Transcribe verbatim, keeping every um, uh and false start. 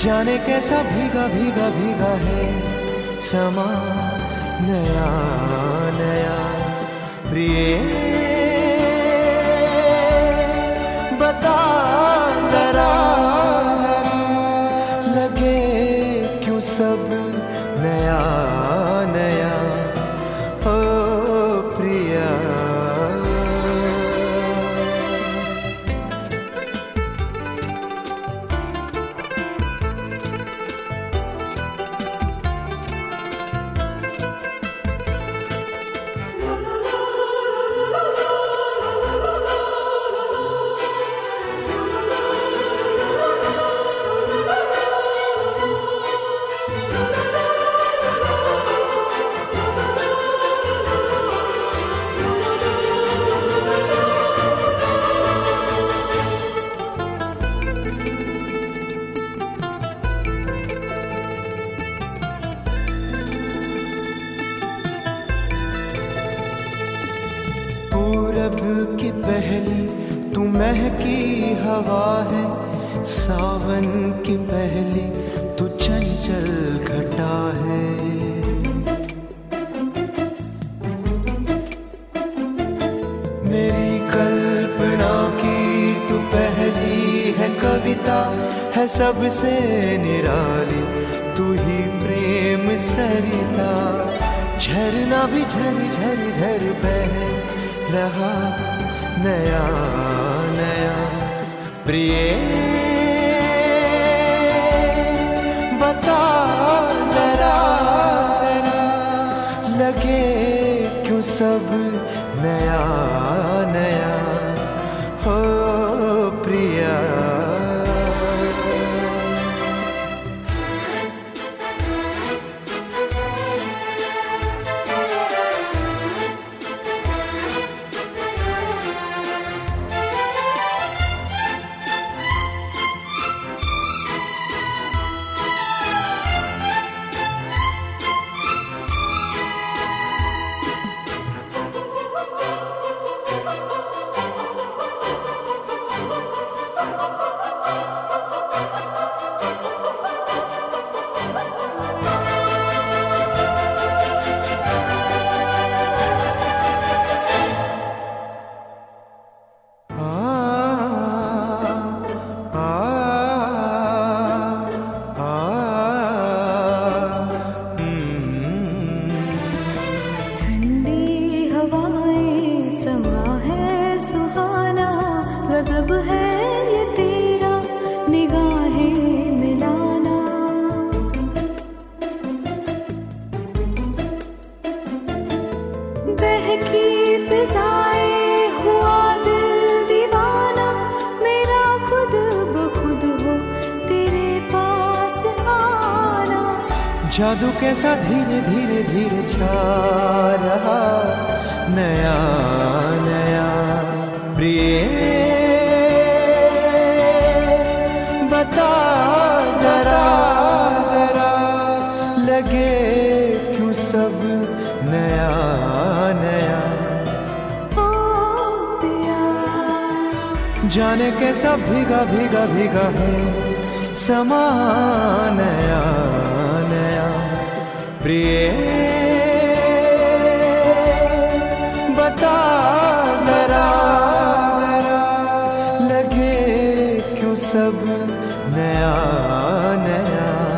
जाने कैसा भीगा भीगा भीगा है समा, नया नया प्रिय बता जरा जरा, लगे क्यों सब नया नया हो प्रिया। पूरब की पहली तू महकी हवा है, सावन की पहली तू चंचल घटा है। मेरी कल्पना की तू पहली है कविता, है सबसे निराली तू ही प्रेम सरिता। झरना भी झर झर झर बह रहा नया नया प्रिय बता जरा जरा, लगे क्यों सब नया नया हो प्रिया। समा है सुहाना, गजब है ये तेरा निगाहें मिलाना। बहकी फिजाएं हुआ दिल दीवाना, मेरा खुद ब खुद हो तेरे पास आना। जादू कैसा धीरे धीरे धीरे छा रहा नया नया प्रिय बता जरा जरा, लगे क्यों सब नया नया ओ पिया। जाने कैसा भीगा भीगा भीगा है समा, नया नया प्रिय बता जरा जरा, लगे क्यों सब नया नया।